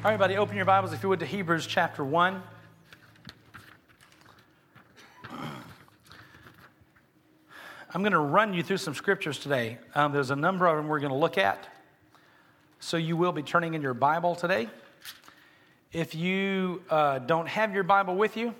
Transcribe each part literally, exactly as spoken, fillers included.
All right, everybody, open your Bibles, if you would, to Hebrews chapter one. I'm going to run you through some scriptures today. Um, there's a number of them we're going to look at. So you will be turning in your Bible today. If you uh, don't have your Bible with you,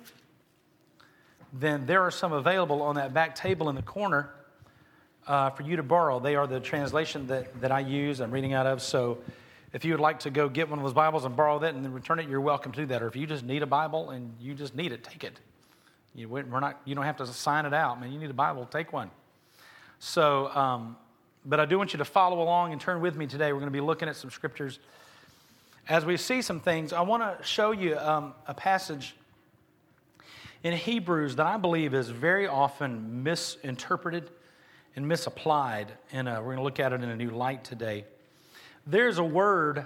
then there are some available on that back table in the corner uh, for you to borrow. They are the translation that, that I use, I'm reading out of. So if you would like to go get one of those Bibles and borrow that and then return it, you're welcome to do that. Or if you just need a Bible and you just need it, take it. You, we're not, you don't have to sign it out. Man, you need a Bible, take one. So, um, but I do want you to follow along and turn with me today. We're going to be looking at some scriptures. As we see some things, I want to show you um, a passage in Hebrews that I believe is very often misinterpreted and misapplied. And uh, we're going to look at it in a new light today. There's a word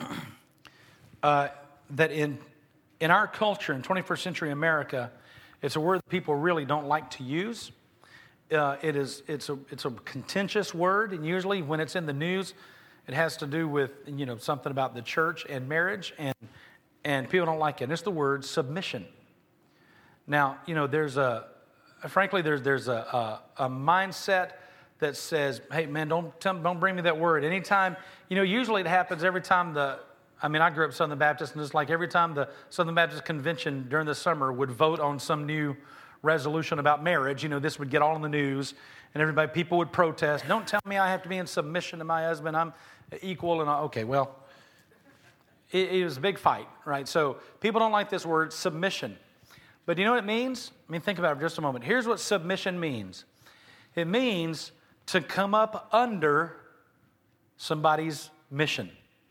uh, that in in our culture, in twenty-first century America, it's a word that people really don't like to use. Uh, it is it's a it's a contentious word, and usually when it's in the news, it has to do with you know something about the church and marriage, and and people don't like it. And it's the word submission. Now, you know, there's a frankly there's there's a a, a mindset that says, hey, man, don't tell, don't bring me that word. Anytime, you know, usually it happens every time the, I mean, I grew up Southern Baptist, and it's like every time the Southern Baptist Convention during the summer would vote on some new resolution about marriage, you know, this would get all in the news, and everybody, people would protest. Don't tell me I have to be in submission to my husband. I'm equal, and I, okay, well, it, it was a big fight, right? So people don't like this word, submission. But do you know what it means? I mean, think about it for just a moment. Here's what submission means. It means to come up under somebody's mission.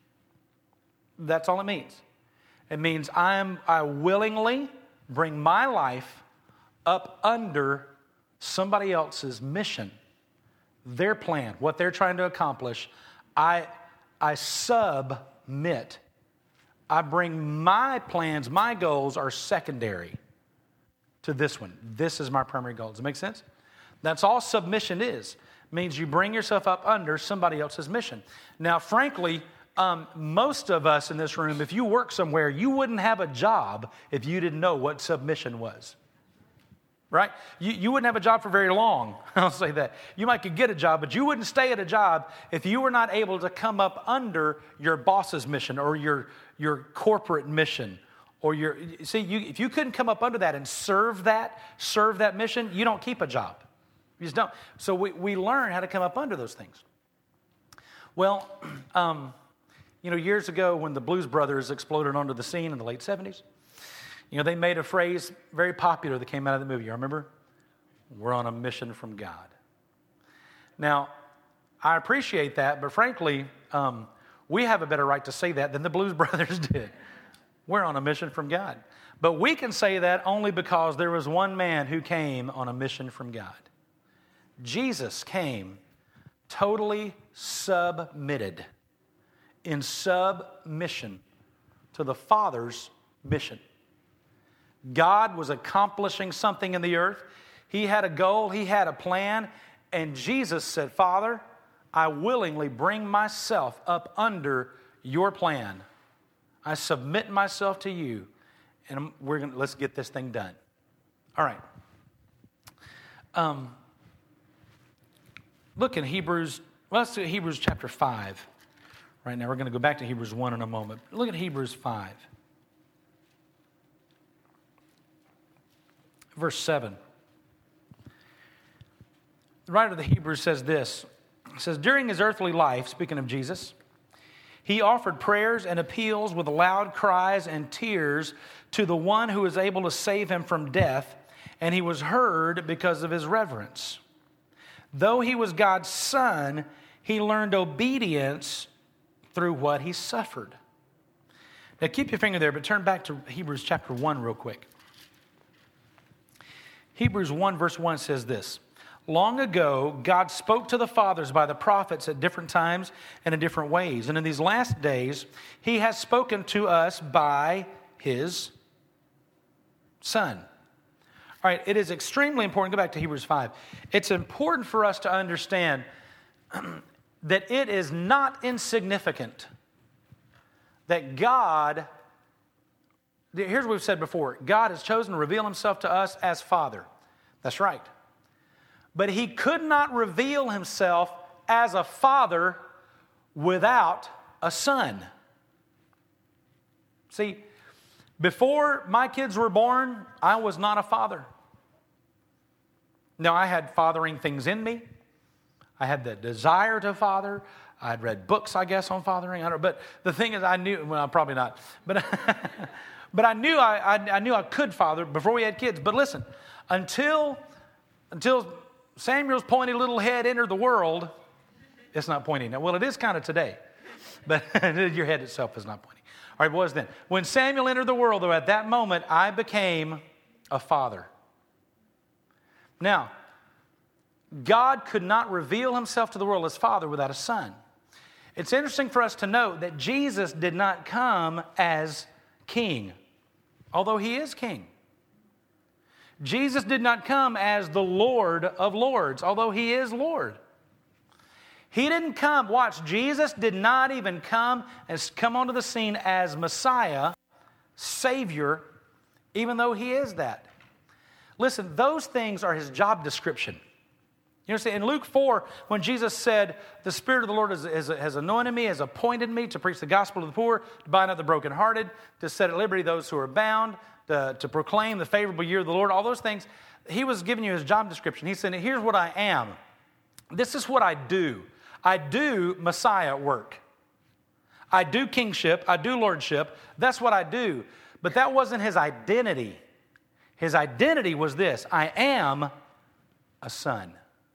That's all it means. It means I am I willingly bring my life up under somebody else's mission, their plan, what they're trying to accomplish. I I submit. I bring my plans, my goals are secondary to this one. This is my primary goal. Does it make sense? That's all submission is. Means you bring yourself up under somebody else's mission. Now, frankly, um, most of us in this room, if you work somewhere, you wouldn't have a job if you didn't know what submission was. Right? You, you wouldn't have a job for very long. I'll say that. You might could get a job, but you wouldn't stay at a job if you were not able to come up under your boss's mission or your, your corporate mission. Or your, see, you, if you couldn't come up under that and serve that, serve that mission, you don't keep a job. You just don't. So we, we learn how to come up under those things. Well, um, you know, years ago when the Blues Brothers exploded onto the scene in the late seventies, you know, they made a phrase very popular that came out of the movie. You remember? We're on a mission from God. Now, I appreciate that, but frankly, um, we have a better right to say that than the Blues Brothers did. We're on a mission from God. But we can say that only because there was one man who came on a mission from God. Jesus came totally submitted, in submission to the Father's mission. God was accomplishing something in the earth. He had a goal, he had a plan, and Jesus said, Father, I willingly bring myself up under your plan. I submit myself to you, and we're gonna let's get this thing done. All right. Um, look in Hebrews. Well, let's do Hebrews chapter five. Right now, we're going to go back to Hebrews one in a moment. Look at Hebrews five, verse seven. The writer of the Hebrews says this. It says, during his earthly life, speaking of Jesus, he offered prayers and appeals with loud cries and tears to the one who was able to save him from death, and he was heard because of his reverence. Though he was God's son, he learned obedience through what he suffered. Now keep your finger there, but turn back to Hebrews chapter one real quick. Hebrews one verse one says this. Long ago, God spoke to the fathers by the prophets at different times and in different ways. And in these last days, he has spoken to us by his Son. All right, it is extremely important. Go back to Hebrews five. It's important for us to understand that it is not insignificant that God, here's what we've said before, God has chosen to reveal himself to us as Father. That's right. But he could not reveal himself as a father without a son. See, before my kids were born, I was not a father. Now, I had fathering things in me. I had the desire to father. I'd read books, I guess, on fathering. I don't, but the thing is, I knew, well, probably not. But, but I knew I, I, I knew I could father before we had kids. But listen, until, until Samuel's pointy little head entered the world, it's not pointing now. Well, it is kind of today. But your head itself is not pointing. All right, what was then? When Samuel entered the world, though, at that moment, I became a father. Now, God could not reveal himself to the world as Father without a Son. It's interesting for us to note that Jesus did not come as King, although he is King. Jesus did not come as the Lord of Lords, although he is Lord. He didn't come, watch, Jesus did not even come and come onto the scene as Messiah, Savior, even though he is that. Listen, those things are his job description. You understand? In Luke four, when Jesus said, the Spirit of the Lord has, has, has anointed me, has appointed me to preach the gospel to the poor, to bind up the brokenhearted, to set at liberty those who are bound, to, to proclaim the favorable year of the Lord, all those things, he was giving you his job description. He said, here's what I am. This is what I do. I do Messiah work. I do kingship. I do lordship. That's what I do. But that wasn't his identity. His identity was this: I am a son.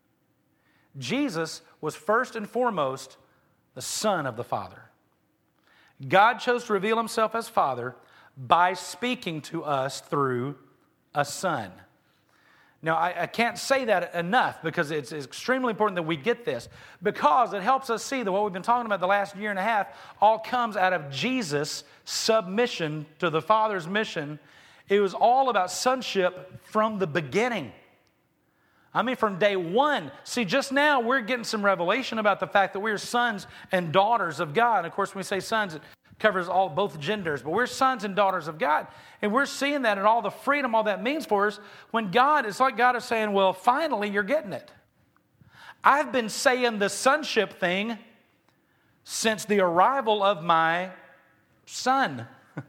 Jesus was first and foremost the Son of the Father. God chose to reveal himself as Father by speaking to us through a Son. Now, I, I can't say that enough because it's, it's extremely important that we get this, because it helps us see that what we've been talking about the last year and a half all comes out of Jesus' submission to the Father's mission. It was all about sonship from the beginning. I mean, from day one. See, just now we're getting some revelation about the fact that we're sons and daughters of God. And of course, when we say sons, it covers all both genders, but we're sons and daughters of God. And we're seeing that and all the freedom all that means for us. When God, it's like God is saying, well, finally you're getting it. I've been saying the sonship thing since the arrival of my son.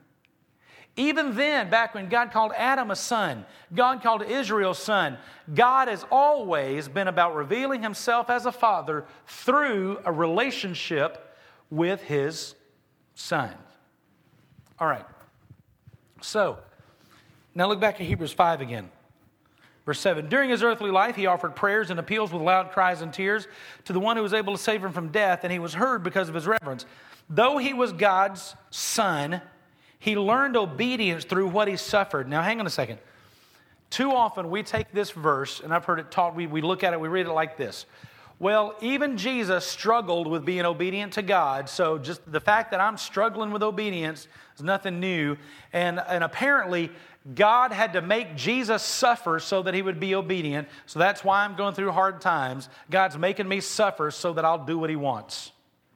Even then, back when God called Adam a son, God called Israel son, God has always been about revealing himself as a father through a relationship with his son. All right. So, now look back at Hebrews five again. Verse seven, during his earthly life, he offered prayers and appeals with loud cries and tears to the one who was able to save him from death, and he was heard because of his reverence. Though he was God's son, he learned obedience through what he suffered. Now, hang on a second. Too often we take this verse, and I've heard it taught, we, we look at it, we read it like this. Well, even Jesus struggled with being obedient to God, so just the fact that I'm struggling with obedience is nothing new. And, and apparently, God had to make Jesus suffer so that he would be obedient. So that's why I'm going through hard times. God's making me suffer so that I'll do what he wants.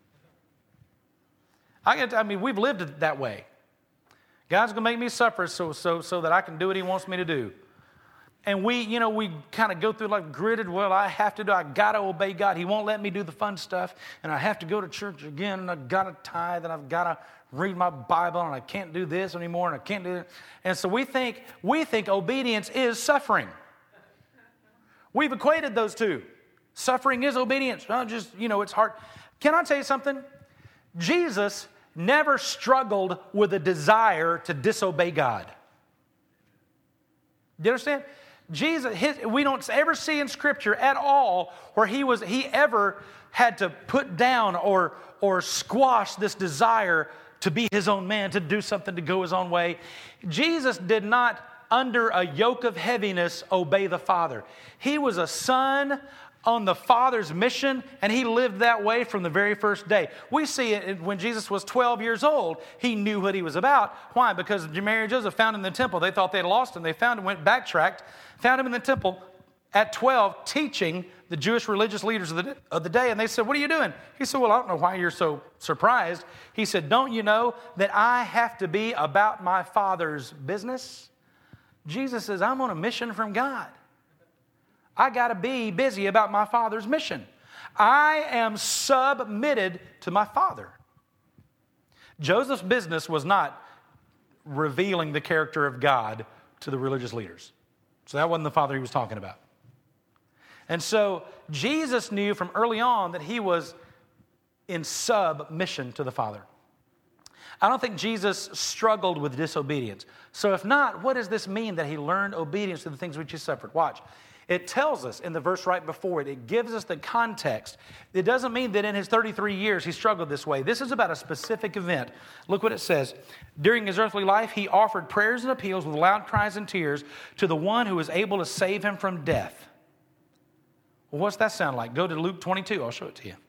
I, get, I mean, we've lived it that way. God's going to make me suffer so, so, so that I can do what he wants me to do. And we, you know, we kind of go through like gritted, well, I have to do, I got to obey God. He won't let me do the fun stuff. And I have to go to church again, and I've got to tithe, and I've got to read my Bible, and I can't do this anymore, and I can't do it. And so we think, we think obedience is suffering. We've equated those two. Suffering is obedience. Not just, you know, it's hard. Can I tell you something? Jesus never struggled with a desire to disobey God. Do you understand? Jesus, his, we don't ever see in Scripture at all where he was he ever had to put down or or squash this desire to be his own man, to do something, to go his own way. Jesus did not, under a yoke of heaviness, obey the Father. He was a son on the Father's mission, and he lived that way from the very first day. We see it when Jesus was twelve years old. He knew what he was about. Why? Because Mary and Joseph found him in the temple. They thought they'd lost him. They found him, went backtracked, found him in the temple at twelve, teaching the Jewish religious leaders of the, of the day, and they said, what are you doing? He said, well, I don't know why you're so surprised. He said, don't you know that I have to be about my Father's business? Jesus says, I'm on a mission from God. I got to be busy about my Father's mission. I am submitted to my Father. Joseph's business was not revealing the character of God to the religious leaders. So that wasn't the Father he was talking about. And so Jesus knew from early on that he was in submission to the Father. I don't think Jesus struggled with disobedience. So if not, what does this mean that he learned obedience to the things which he suffered? Watch. It tells us in the verse right before it, it gives us the context. It doesn't mean that in his thirty-three years he struggled this way. This is about a specific event. Look what it says. During his earthly life, he offered prayers and appeals with loud cries and tears to the one who was able to save him from death. Well, what's that sound like? Go to Luke twenty-two. I'll show it to you.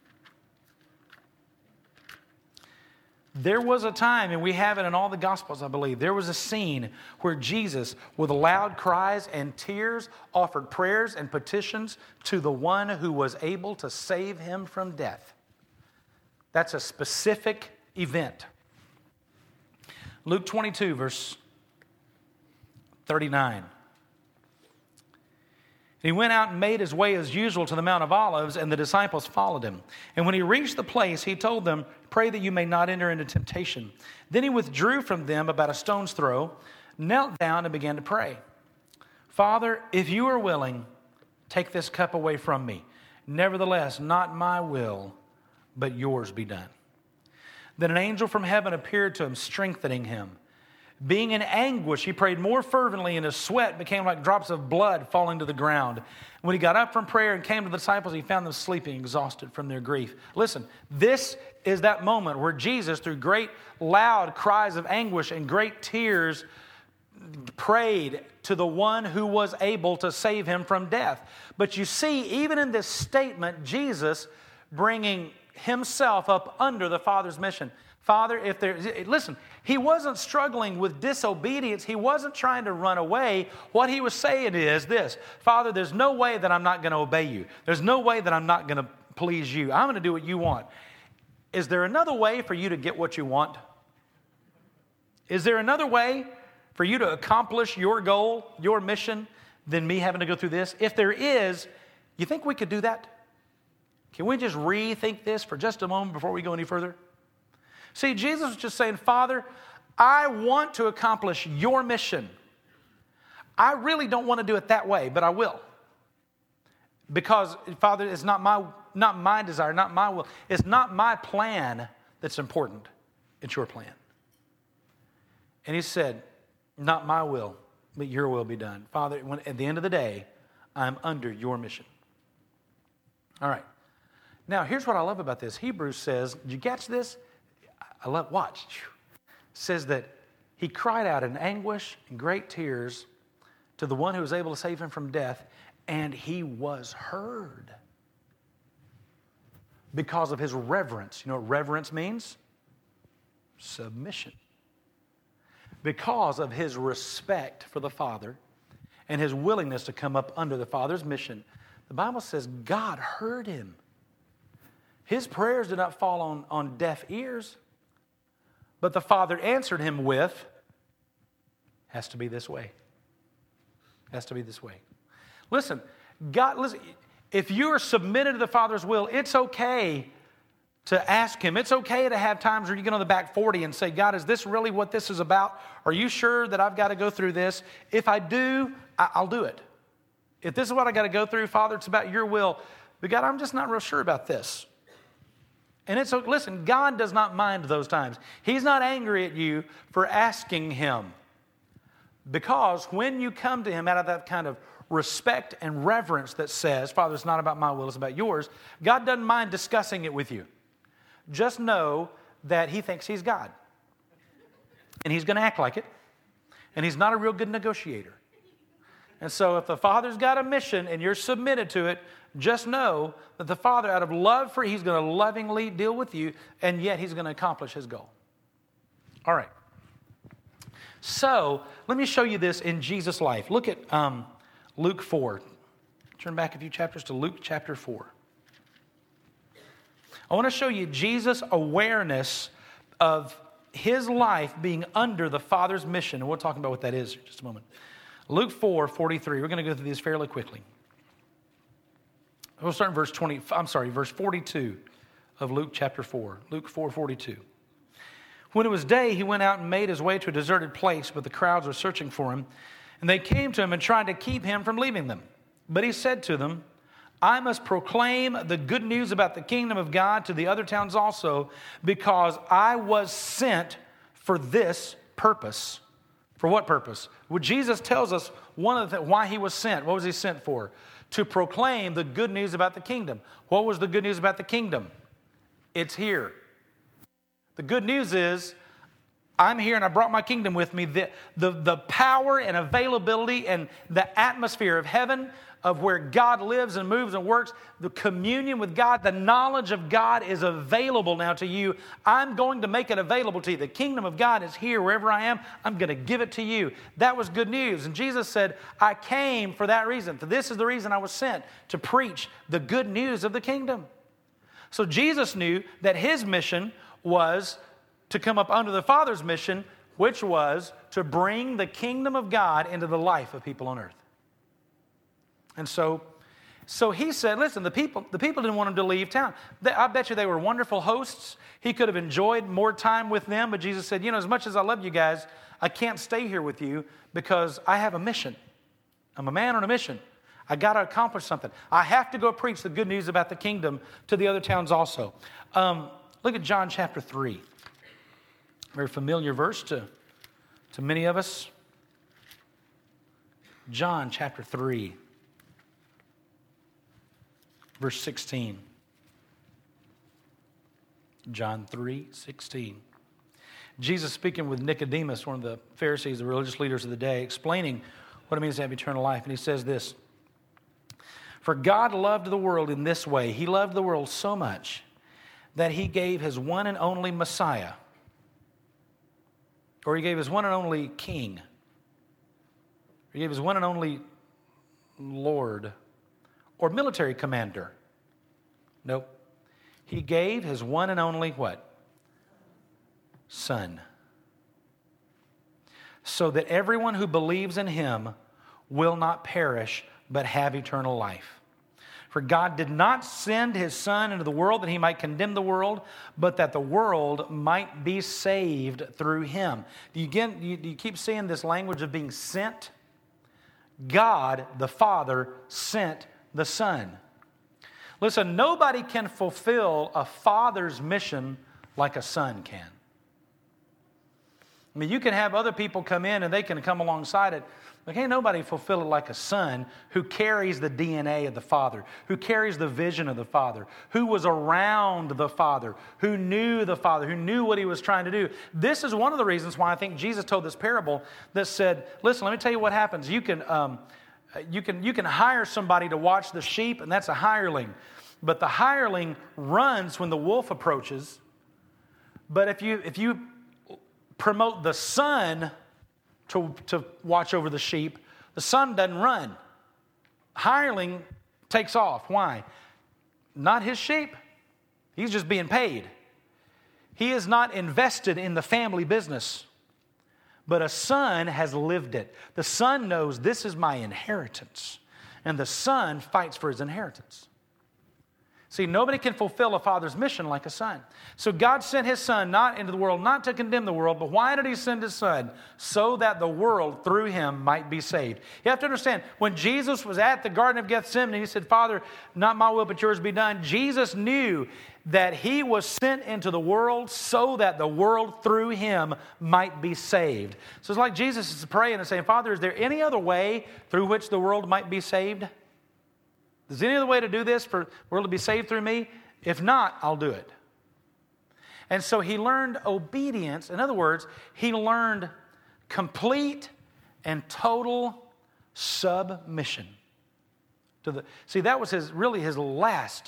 There was a time, and we have it in all the Gospels, I believe, there was a scene where Jesus, with loud cries and tears, offered prayers and petitions to the one who was able to save him from death. That's a specific event. Luke twenty-two, verse thirty-nine. He went out and made his way as usual to the Mount of Olives, and the disciples followed him. And when he reached the place, he told them, pray that you may not enter into temptation. Then he withdrew from them about a stone's throw, knelt down and began to pray. Father, if you are willing, take this cup away from me. Nevertheless, not my will, but yours be done. Then an angel from heaven appeared to him, strengthening him. Being in anguish, he prayed more fervently, and his sweat became like drops of blood falling to the ground. When he got up from prayer and came to the disciples, he found them sleeping, exhausted from their grief. Listen, this is that moment where Jesus, through great loud cries of anguish and great tears, prayed to the one who was able to save him from death. But you see, even in this statement, Jesus bringing himself up under the Father's mission. Father, if there, listen, he wasn't struggling with disobedience. He wasn't trying to run away. What he was saying is this: Father, there's no way that I'm not going to obey you. There's no way that I'm not going to please you. I'm going to do what you want. Is there another way for you to get what you want? Is there another way for you to accomplish your goal, your mission, than me having to go through this? If there is, you think we could do that? Can we just rethink this for just a moment before we go any further? See, Jesus was just saying, Father, I want to accomplish your mission. I really don't want to do it that way, but I will. Because, Father, it's not my, not my desire, not my will. It's not my plan that's important. It's your plan. And he said, not my will, but your will be done. Father, when, at the end of the day, I'm under your mission. All right. Now, here's what I love about this. Hebrews says, did you catch this? I love, watch. Says that he cried out in anguish and great tears to the one who was able to save him from death, and he was heard because of his reverence. You know what reverence means? Submission. Because of his respect for the Father and his willingness to come up under the Father's mission, the Bible says God heard him. His prayers did not fall on, on deaf ears. But the Father answered him with, has to be this way. Has to be this way. Listen, God, listen, if you are submitted to the Father's will, it's okay to ask him. It's okay to have times where you get on the back forty and say, God, is this really what this is about? Are you sure that I've got to go through this? If I do, I'll do it. If this is what I got to go through, Father, it's about your will. But God, I'm just not real sure about this. And it's, listen, God does not mind those times. He's not angry at you for asking him. Because when you come to him out of that kind of respect and reverence that says, Father, it's not about my will, it's about yours, God doesn't mind discussing it with you. Just know that he thinks he's God. And he's going to act like it. And he's not a real good negotiator. And so if the Father's got a mission and you're submitted to it, just know that the Father, out of love for you, he's going to lovingly deal with you, and yet he's going to accomplish his goal. All right. So let me show you this in Jesus' life. Look at um, Luke four. Turn back a few chapters to Luke chapter four. I want to show you Jesus' awareness of his life being under the Father's mission. And we'll talk about what that is in just a moment. Luke four forty-three. We're going to go through these fairly quickly. We'll start in verse twenty. I'm sorry, verse forty-two of Luke chapter four. Luke four forty-two. When it was day, he went out and made his way to a deserted place, but the crowds were searching for him. And they came to him and tried to keep him from leaving them. But he said to them, I must proclaim the good news about the kingdom of God to the other towns also, because I was sent for this purpose. For what purpose? Well, Jesus tells us one of the th- why he was sent. What was he sent for? To proclaim the good news about the kingdom. What was the good news about the kingdom? It's here. The good news is, I'm here and I brought my kingdom with me. The, the, the power and availability and the atmosphere of heaven, of where God lives and moves and works, the communion with God, the knowledge of God is available now to you. I'm going to make it available to you. The kingdom of God is here wherever I am. I'm going to give it to you. That was good news. And Jesus said, I came for that reason. For this is the reason I was sent, to preach the good news of the kingdom. So Jesus knew that his mission was to come up under the Father's mission, which was to bring the kingdom of God into the life of people on earth. And so, so he said, listen, the people, the people didn't want him to leave town. They, I bet you they were wonderful hosts. He could have enjoyed more time with them, but Jesus said, you know, as much as I love you guys, I can't stay here with you because I have a mission. I'm a man on a mission. I got to accomplish something. I have to go preach the good news about the kingdom to the other towns also. Um, look at John chapter three. Very familiar verse to, to many of us. John chapter three, verse sixteen. John three sixteen. Jesus speaking with Nicodemus, one of the Pharisees, the religious leaders of the day, explaining what it means to have eternal life. And he says this, for God loved the world in this way. He loved the world so much that he gave his one and only Messiah, or he gave his one and only King, he gave his one and only Lord, or military commander. Nope. He gave his one and only what? Son. So that everyone who believes in him will not perish, but have eternal life. For God did not send his Son into the world that he might condemn the world, but that the world might be saved through him. Do you, get, do you keep seeing this language of being sent? God, the Father, sent the Son. Listen, nobody can fulfill a father's mission like a son can. I mean, you can have other people come in and they can come alongside it. But can't nobody fulfill it like a son who carries the D N A of the Father, who carries the vision of the Father, who was around the Father, who knew the Father, who knew what he was trying to do. This is one of the reasons why I think Jesus told this parable that said, listen, let me tell you what happens. You can, um, you can, you can hire somebody to watch the sheep, and that's a hireling. But the hireling runs when the wolf approaches. But if you, if you promote the son To, to watch over the sheep, the son doesn't run. Hireling takes off. Why? Not his sheep. He's just being paid. He is not invested in the family business. But a son has lived it. The son knows this is my inheritance. And the son fights for his inheritance. See, nobody can fulfill a father's mission like a son. So God sent his son not into the world, not to condemn the world, but why did he send his son? So that the world through him might be saved. You have to understand, when Jesus was at the Garden of Gethsemane, he said, Father, not my will, but yours be done. Jesus knew that he was sent into the world so that the world through him might be saved. So it's like Jesus is praying and saying, Father, is there any other way through which the world might be saved? Is there any other way to do this for the world to be saved through me? If not, I'll do it. And so he learned obedience. In other words, he learned complete and total submission. To the, see, that was his really his last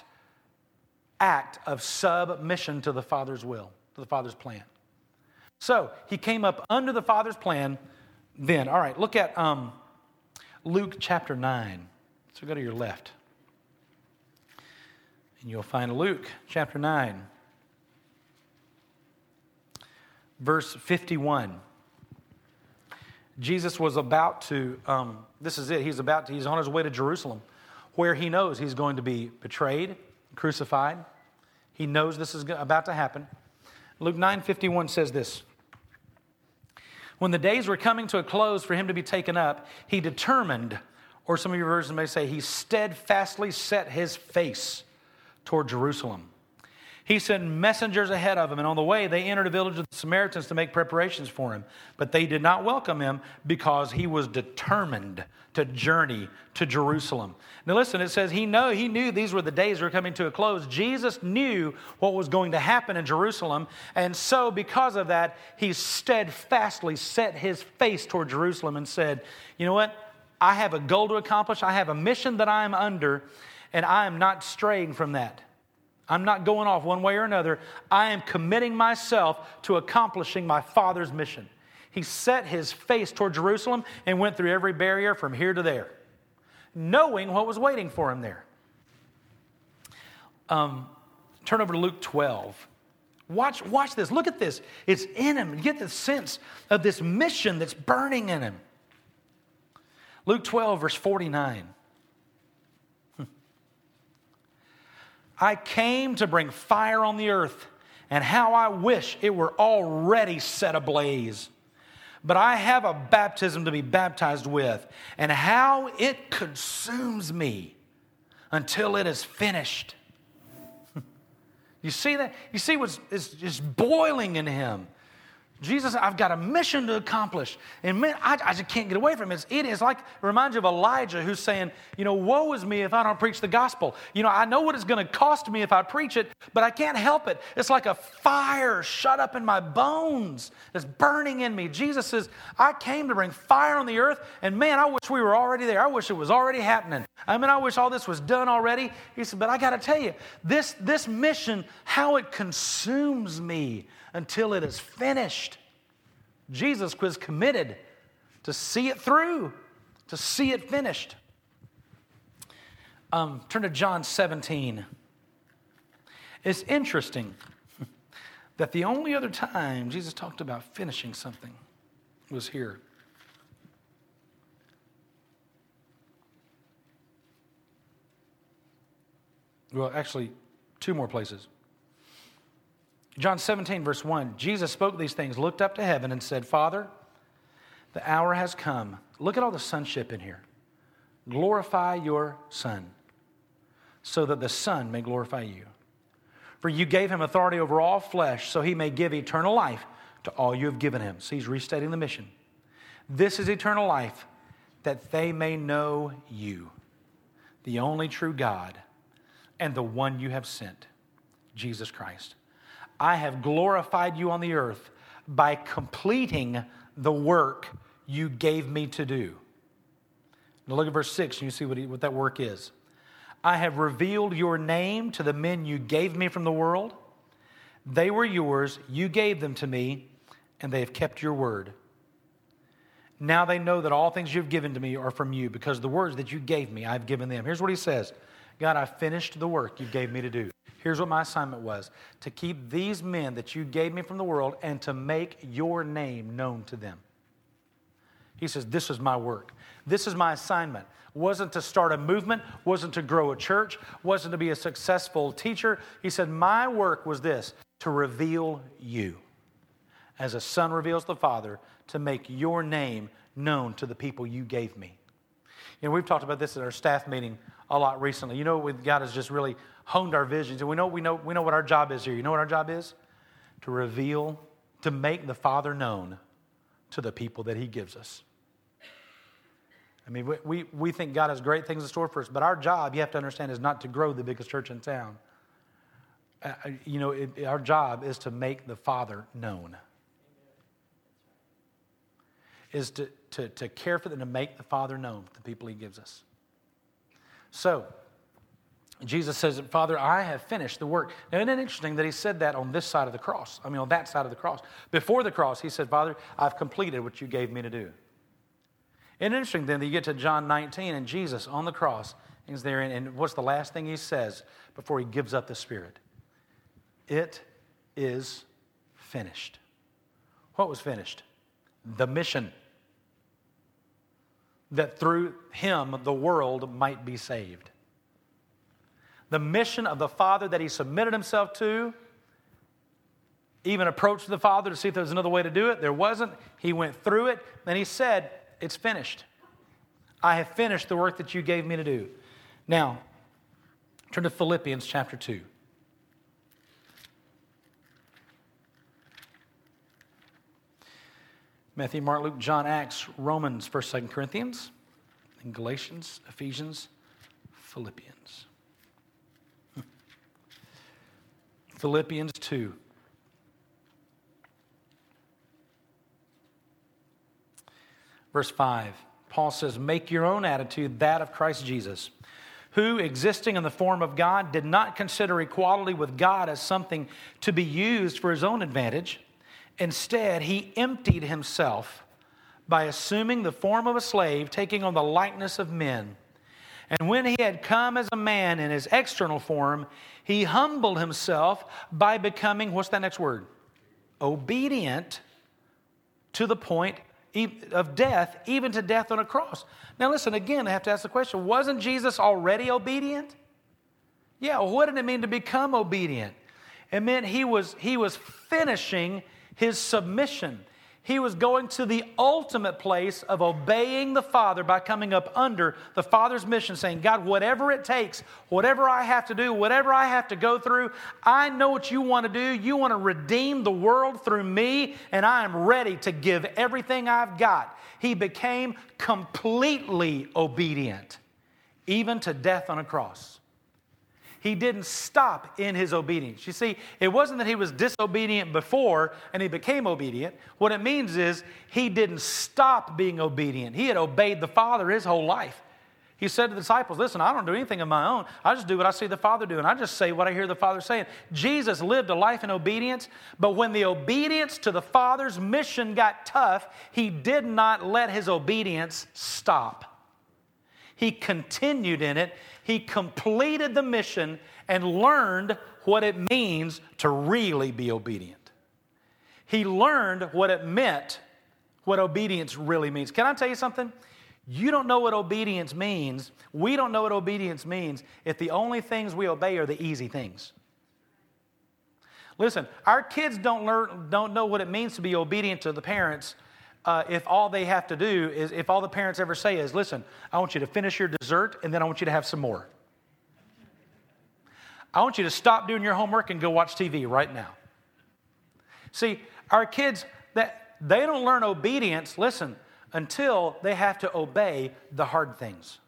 act of submission to the Father's will, to the Father's plan. So he came up under the Father's plan then. All right, look at um, Luke chapter nine. So go to your left. And you'll find Luke chapter nine, verse fifty-one. Jesus was about to, um, this is it, he's about to, he's on his way to Jerusalem, where he knows he's going to be betrayed, crucified. He knows this is about to happen. Luke nine fifty-one says this. When the days were coming to a close for him to be taken up, he determined, or some of your versions may say, he steadfastly set his face toward Jerusalem. He sent messengers ahead of him, and on the way they entered a village of the Samaritans to make preparations for him. But they did not welcome him because he was determined to journey to Jerusalem. Now listen, it says he know he knew these were the days that were coming to a close. Jesus knew what was going to happen in Jerusalem, and so because of that, he steadfastly set his face toward Jerusalem and said, you know what? I have a goal to accomplish. I have a mission that I am under, and I am not straying from that. I'm not going off one way or another. I am committing myself to accomplishing my Father's mission. He set his face toward Jerusalem and went through every barrier from here to there, knowing what was waiting for him there. Um, turn over to Luke twelve. Watch, watch this. Look at this. It's in him. You get the sense of this mission that's burning in him. Luke twelve, verse forty-nine. I came to bring fire on the earth, and how I wish it were already set ablaze. But I have a baptism to be baptized with, and how it consumes me until it is finished. You see that? You see what's is just boiling in him. Jesus, I've got a mission to accomplish. And man, I, I just can't get away from it. It's, it is like, it reminds you of Elijah who's saying, you know, woe is me if I don't preach the gospel. You know, I know what it's going to cost me if I preach it, but I can't help it. It's like a fire shut up in my bones that's burning in me. Jesus says, I came to bring fire on the earth, and man, I wish we were already there. I wish it was already happening. I mean, I wish all this was done already. He said, but I got to tell you, this, this mission, how it consumes me until it is finished. Jesus was committed to see it through, to see it finished. Um, turn to John seventeen. It's interesting that the only other time Jesus talked about finishing something was here. Well, actually, two more places. John seventeen, verse one, Jesus spoke these things, looked up to heaven and said, Father, the hour has come. Look at all the sonship in here. Glorify your Son, so that the Son may glorify you. For you gave him authority over all flesh, so he may give eternal life to all you have given him. So he's restating the mission. This is eternal life, that they may know you, the only true God, and the one you have sent, Jesus Christ. I have glorified you on the earth by completing the work you gave me to do. Now look at verse six and you see what, he, what that work is. I have revealed your name to the men you gave me from the world. They were yours, you gave them to me, and they have kept your word. Now they know that all things you've given to me are from you, because the words that you gave me, I've given them. Here's what he says. God, I finished the work you gave me to do. Here's what my assignment was, to keep these men that you gave me from the world and to make your name known to them. He says, this is my work. This is my assignment. Wasn't to start a movement, wasn't to grow a church, wasn't to be a successful teacher. He said, my work was this, to reveal you. As a son reveals the Father, to make your name known to the people you gave me. You know, we've talked about this at our staff meeting a lot recently. You know, God has just really honed our visions, and we know we know we know what our job is here. You know what our job is? To reveal, to make the Father known to the people that He gives us. I mean, we, we, we think God has great things in store for us, but our job, you have to understand, is not to grow the biggest church in town. Uh, you know, it, our job is to make the Father known. Is to, to, to care for them, to make the Father known to the people He gives us. So, Jesus says, Father, I have finished the work. Now, isn't it interesting that He said that on this side of the cross? I mean, on that side of the cross. Before the cross, He said, Father, I've completed what you gave me to do. And interesting then that you get to John nineteen and Jesus on the cross, he's there, and, and what's the last thing he says before he gives up the Spirit? It is finished. What was finished? The mission. That through him the world might be saved. The mission of the Father that he submitted himself to, even approached the Father to see if there was another way to do it. There wasn't. He went through it, and he said, it's finished. I have finished the work that you gave me to do. Now, turn to Philippians chapter two. Matthew, Mark, Luke, John, Acts, Romans, First, Second Corinthians, and Galatians, Ephesians, Philippians. Philippians two. Verse five, Paul says, make your own attitude that of Christ Jesus, who, existing in the form of God, did not consider equality with God as something to be used for his own advantage. Instead, he emptied himself by assuming the form of a slave, taking on the likeness of men. And when he had come as a man in his external form, he humbled himself by becoming, what's that next word? Obedient to the point of death, even to death on a cross. Now listen, again, I have to ask the question, wasn't Jesus already obedient? Yeah, well, what did it mean to become obedient? It meant he was, he was finishing his submission. He was going to the ultimate place of obeying the Father by coming up under the Father's mission, saying, God, whatever it takes, whatever I have to do, whatever I have to go through, I know what you want to do. You want to redeem the world through me, and I am ready to give everything I've got. He became completely obedient, even to death on a cross. He didn't stop in his obedience. You see, it wasn't that he was disobedient before and he became obedient. What it means is he didn't stop being obedient. He had obeyed the Father his whole life. He said to the disciples, listen, I don't do anything of my own. I just do what I see the Father doing. I just say what I hear the Father saying. Jesus lived a life in obedience, but when the obedience to the Father's mission got tough, he did not let his obedience stop. He continued in it. He completed the mission and learned what it means to really be obedient. He learned what it meant, what obedience really means. Can I tell you something? You don't know what obedience means. We don't know what obedience means if the only things we obey are the easy things. Listen, our kids don't learn, don't know what it means to be obedient to the parents Uh, if all they have to do is, if all the parents ever say is, listen, I want you to finish your dessert and then I want you to have some more. I want you to stop doing your homework and go watch T V right now. See, our kids, that they don't learn obedience, listen, until they have to obey the hard things.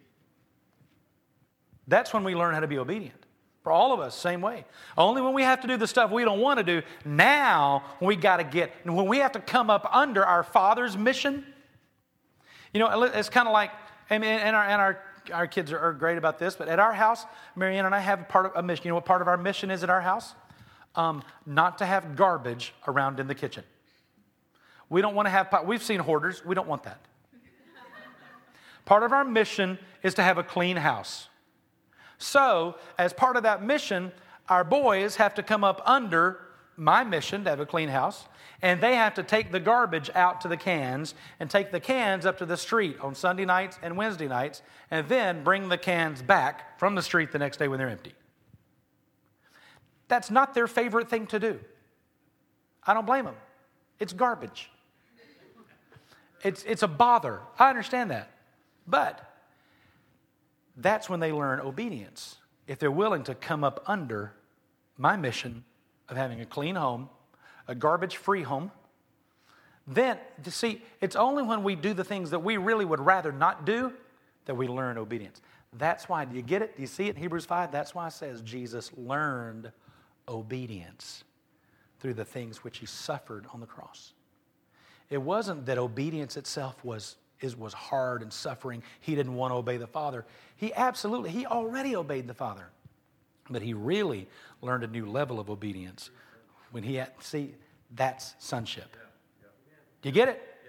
That's when we learn how to be obedient. For all of us, same way. Only when we have to do the stuff we don't want to do, now we got to get, when we have to come up under our Father's mission. You know, it's kind of like, and our, and our, our kids are great about this, but at our house, Marianne and I have part of a mission. You know what part of our mission is at our house? Um, not to have garbage around in the kitchen. We don't want to have, we've seen hoarders. We don't want that. Part of our mission is to have a clean house. So, as part of that mission, our boys have to come up under my mission to have a clean house, and they have to take the garbage out to the cans and take the cans up to the street on Sunday nights and Wednesday nights, and then bring the cans back from the street the next day when they're empty. That's not their favorite thing to do. I don't blame them. It's garbage. It's, it's a bother. I understand that. But that's when they learn obedience. If they're willing to come up under my mission of having a clean home, a garbage-free home, then, you see, it's only when we do the things that we really would rather not do that we learn obedience. That's why, do you get it? Do you see it in Hebrews five? That's why it says Jesus learned obedience through the things which he suffered on the cross. It wasn't that obedience itself was Is, was hard and suffering. He didn't want to obey the Father. He absolutely, he already obeyed the Father. But he really learned a new level of obedience when he had, see, that's sonship. Do you get it?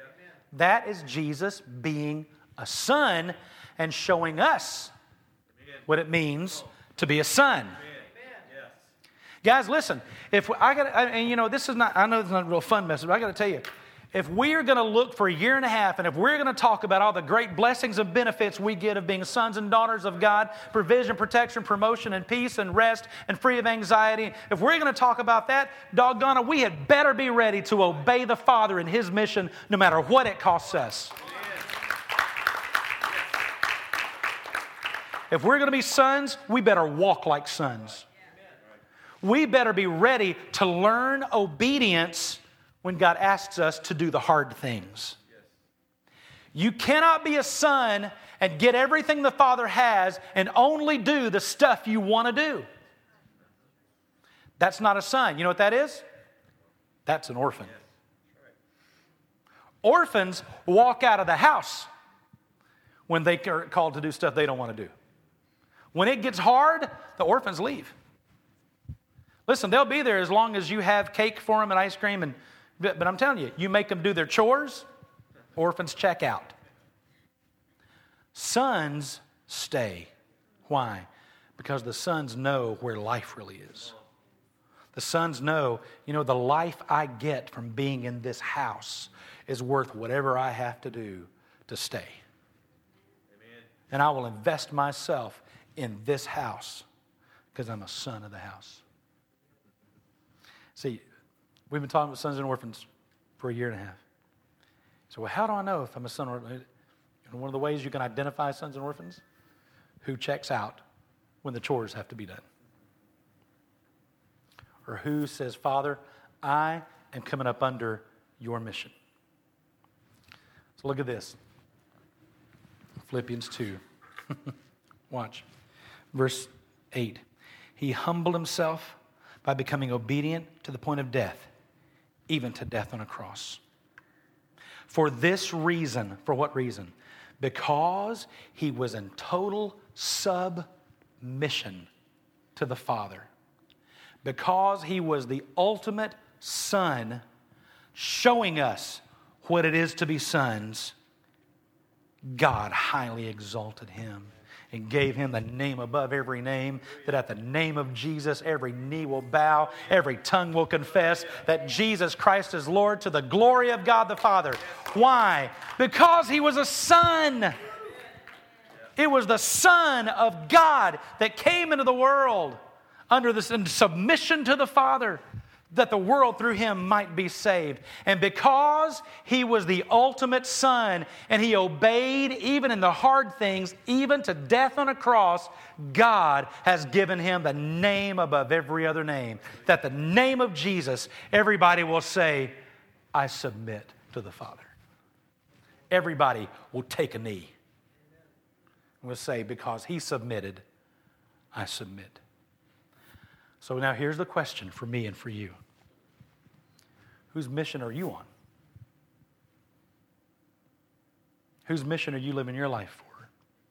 That is Jesus being a son and showing us what it means to be a son. Guys, listen. If I got, and you know, this is not. I know it's not a real fun message, but I got to tell you, if we are going to look for a year and a half, and if we're going to talk about all the great blessings and benefits we get of being sons and daughters of God, provision, protection, promotion, and peace, and rest, and free of anxiety, if we're going to talk about that, doggone it, we had better be ready to obey the Father in His mission, no matter what it costs us. If we're going to be sons, we better walk like sons. We better be ready to learn obedience when God asks us to do the hard things. You cannot be a son and get everything the Father has and only do the stuff you want to do. That's not a son. You know what that is? That's an orphan. Orphans walk out of the house when they are called to do stuff they don't want to do. When it gets hard, the orphans leave. Listen, they'll be there as long as you have cake for them and ice cream. And, but, but I'm telling you, you make them do their chores, orphans check out. Sons stay. Why? Because the sons know where life really is. The sons know, you know, the life I get from being in this house is worth whatever I have to do to stay. Amen. And I will invest myself in this house because I'm a son of the house. See, we've been talking about sons and orphans for a year and a half. So, well, how do I know if I'm a son or orphan? And one of the ways you can identify sons and orphans, who checks out when the chores have to be done. Or who says, Father, I am coming up under your mission. So look at this. Philippians two. Watch. Verse eight. He humbled himself by becoming obedient to the point of death, even to death on a cross. For this reason, for what reason? Because he was in total submission to the Father. Because he was the ultimate son, showing us what it is to be sons, God highly exalted him and gave him the name above every name, that at the name of Jesus every knee will bow, every tongue will confess that Jesus Christ is Lord, to the glory of God the Father. Why? Because he was a son. It was the Son of God that came into the world under this in submission to the Father, that the world through him might be saved. And because he was the ultimate son and he obeyed even in the hard things, even to death on a cross, God has given him the name above every other name. That the name of Jesus, everybody will say, I submit to the Father. Everybody will take a knee and will say, because he submitted, I submit. So now here's the question for me and for you. Whose mission are you on? Whose mission are you living your life for?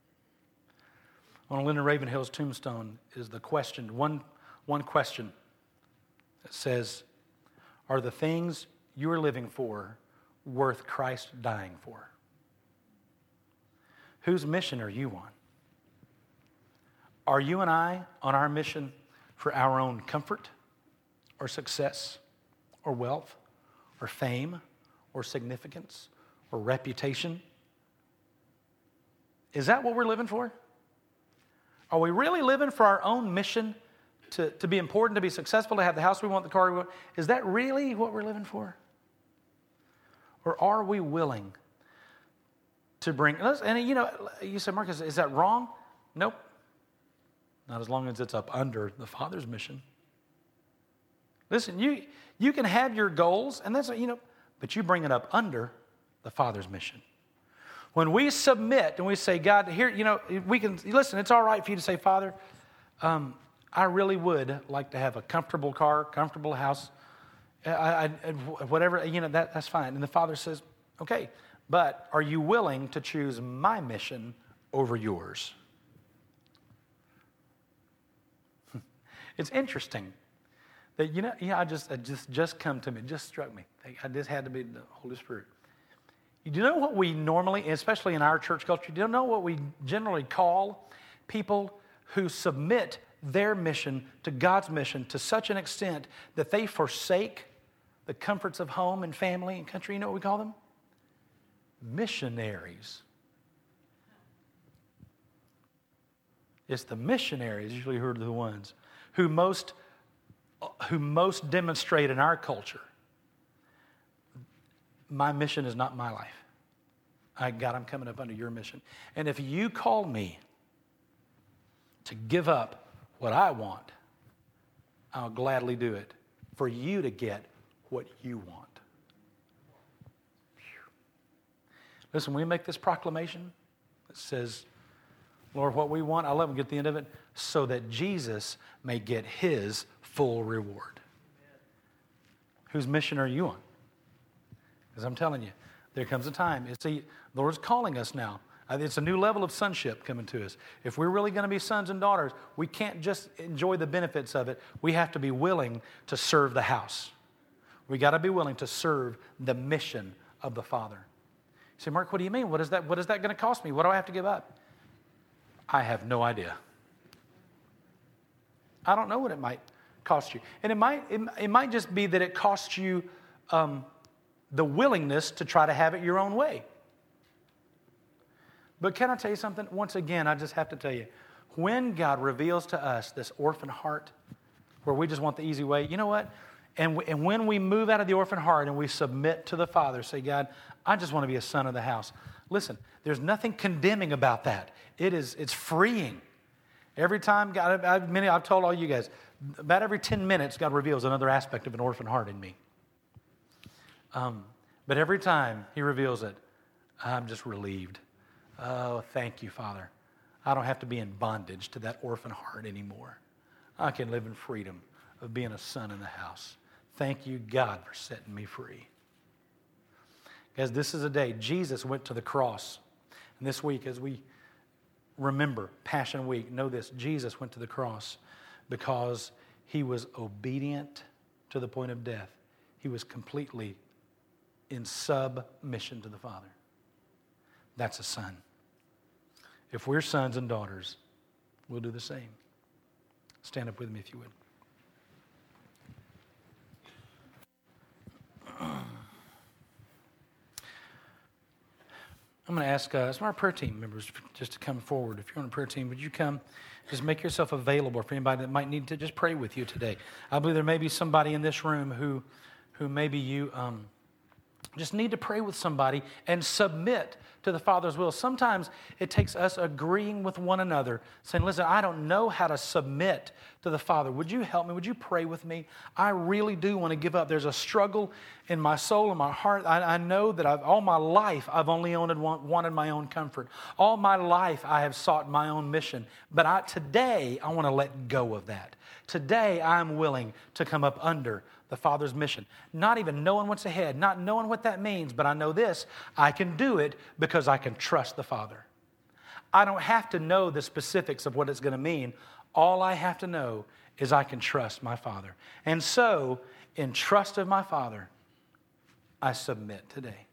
On Lyndon Ravenhill's tombstone is the question, one, one question that says, are the things you are living for worth Christ dying for? Whose mission are you on? Are you and I on our mission for our own comfort or success or wealth or fame or significance or reputation? Is that what we're living for? Are we really living for our own mission to, to be important, to be successful, to have the house we want, the car we want? Is that really what we're living for? Or are we willing to bring, and you know, you said, Marcus, is that wrong? Nope. Not as long as it's up under the Father's mission. Listen, you you can have your goals, and that's, you know, but you bring it up under the Father's mission. When we submit and we say, God, here, you know, we can, listen, it's all right for you to say, Father, um, I really would like to have a comfortable car, comfortable house, I, I, whatever, you know, that, that's fine. And the Father says, okay, but are you willing to choose my mission over yours? It's interesting that, you know, you know I just, it just, just come to me, it just struck me. I just had to be the Holy Spirit. You do know what we normally, especially in our church culture, do you know what we generally call people who submit their mission to God's mission to such an extent that they forsake the comforts of home and family and country? You know what we call them? Missionaries. It's the missionaries usually who are the ones who most, who most demonstrate in our culture, my mission is not my life. I, God, I'm coming up under your mission. And if you call me to give up what I want, I'll gladly do it for you to get what you want. Listen, when we make this proclamation, it says, Lord, what we want, I love them, get the end of it, so that Jesus may get his full reward. Amen. Whose mission are you on? Because I'm telling you, there comes a time. It's the Lord's calling us now. It's a new level of sonship coming to us. If we're really going to be sons and daughters, we can't just enjoy the benefits of it. We have to be willing to serve the house. We got to be willing to serve the mission of the Father. You say, Mark, what do you mean? What is that? What is that going to cost me? What do I have to give up? I have no idea. I don't know what it might cost you. And it might, it, it might just be that it costs you um, the willingness to try to have it your own way. But can I tell you something? Once again, I just have to tell you, when God reveals to us this orphan heart, where we just want the easy way, you know what? And, we, and when we move out of the orphan heart and we submit to the Father, say, God, I just want to be a son of the house. Listen, there's nothing condemning about that. It is, it's freeing. Every time God, I've, many, I've told all you guys, about every ten minutes, God reveals another aspect of an orphan heart in me. Um, but every time he reveals it, I'm just relieved. Oh, thank you, Father. I don't have to be in bondage to that orphan heart anymore. I can live in freedom of being a son in the house. Thank you, God, for setting me free. Guys, this is a day Jesus went to the cross. And this week, as we remember Passion Week, know this, Jesus went to the cross because he was obedient to the point of death. He was completely in submission to the Father. That's a son. If we're sons and daughters, we'll do the same. Stand up with me if you would. I'm going to ask uh, some of our prayer team members just to come forward. If you're on a prayer team, would you come? Just make yourself available for anybody that might need to just pray with you today. I believe there may be somebody in this room who, who maybe you um, just need to pray with somebody and submit to the Father's will. Sometimes it takes us agreeing with one another, saying, listen, I don't know how to submit to the Father. Would you help me? Would you pray with me? I really do want to give up. There's a struggle in my soul and my heart. I, I know that I've, all my life I've only wanted, wanted my own comfort. All my life I have sought my own mission. But I, today I want to let go of that. Today I'm willing to come up under the Father's mission. Not even knowing what's ahead, not knowing what that means, but I know this, I can do it because I can trust the Father. I don't have to know the specifics of what it's going to mean. All I have to know is I can trust my Father. And so, in trust of my Father, I submit today.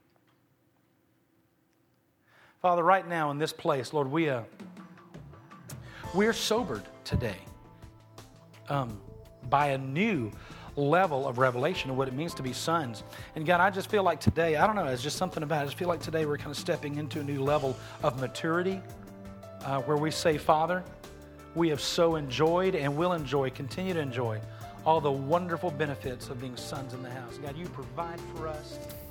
Father, right now in this place, Lord, we, uh, we're sobered today um, by a new level of revelation of what it means to be sons. And God, I just feel like today, I don't know, it's just something about it. I just feel like today we're kind of stepping into a new level of maturity uh, where we say, Father, we have so enjoyed and will enjoy, continue to enjoy all the wonderful benefits of being sons in the house. God, you provide for us.